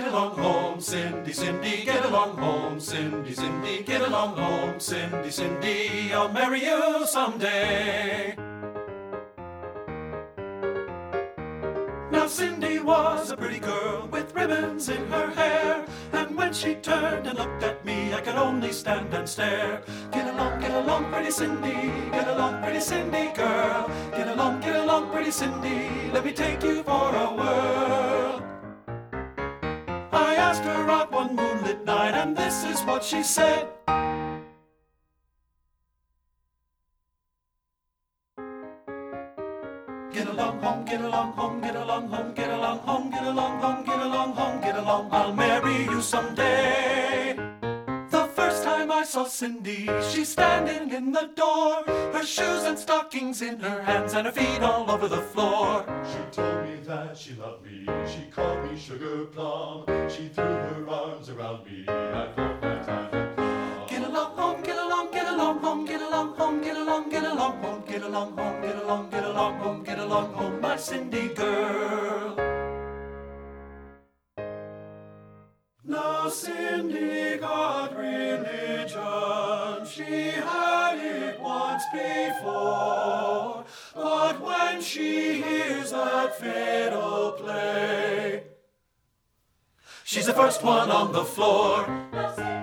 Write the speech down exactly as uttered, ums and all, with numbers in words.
get along home, Cindy, Cindy, get along home, Cindy, Cindy, get along home, Cindy, Cindy, I'll marry you someday. Now Cindy was a pretty girl with ribbons in her hair, and when she turned and looked at me, I could only stand and stare. Get along, get along, pretty Cindy, get along, pretty Cindy girl. Get along, get along, pretty Cindy, let me take you for a whirl. I asked her out one moonlit night, and this is what she said. Get along home, get along home, get along home, get along home, get along home, get along home, get along, I'll marry you someday. The first time I saw Cindy, she's standing in the door, her shoes and stockings in her hands and her feet all over the floor. She told me that she loved me, she called me Sugar Plum, she threw her arms around me, I felt my time had come. Get along home, get along, get along home, get along home, get along, get along home, get along home, get along, get along home, get along home, my Cindy girl. Now Cindy got religion, she had it once before, but when she hears that fiddle play, she's the first one on the floor.